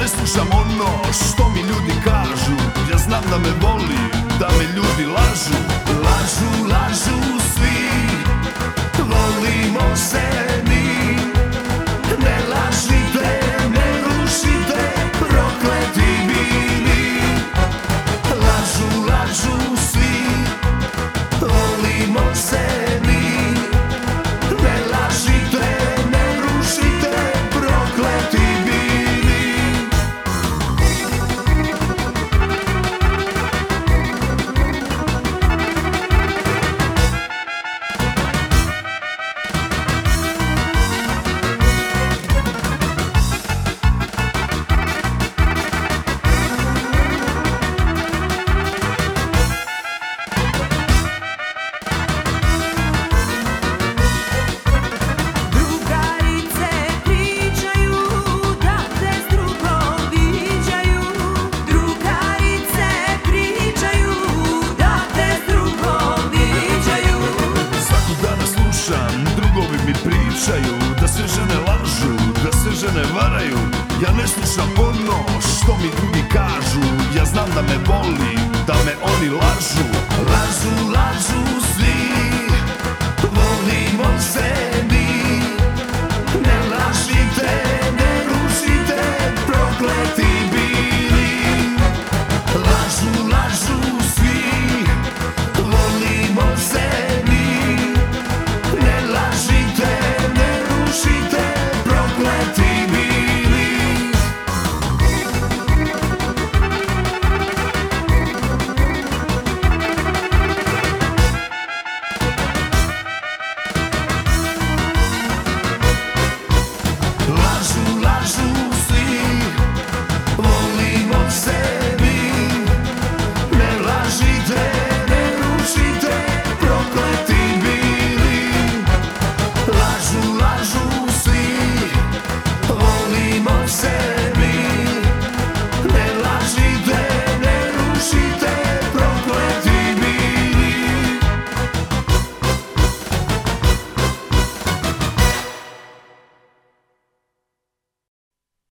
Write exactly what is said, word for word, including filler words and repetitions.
slušam ono što mi ljudi kažu. Ja znam da me voli, da me ljudi lažu. Lažu, lažu svi, volimo se mi. Ne lažite, ne rušite, prokleti bili. Lažu, lažu svi, volimo se mi. Ne lažite, ne rušite, prokleti bili. Drugovi mi pričaju da sve žene lažu, da sve žene varaju. Ja ne slušam ono što mi drugi kažu. Ja znam da me voli, da me oni lažu. Lažu, lažu svi, volimo se